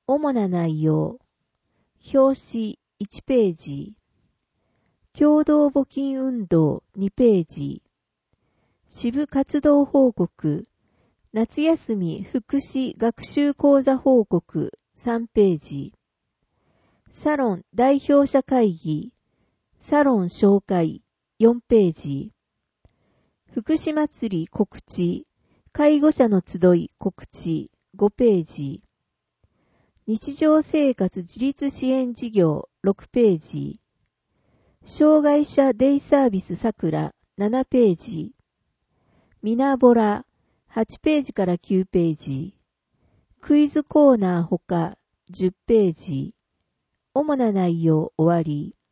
主な内容。表紙1ページ。共同募金運動2ページ。支部活動報告。夏休み福祉学習講座報告3ページ。サロン代表者会議。サロン紹介4ページ。福祉祭り告知。介護者の集い告知5ページ。日常生活自立支援事業6ページ。障害者デイサービスさくら7ページ。ミナボラ8ページから9ページ。クイズコーナーほか10ページ。主な内容終わり。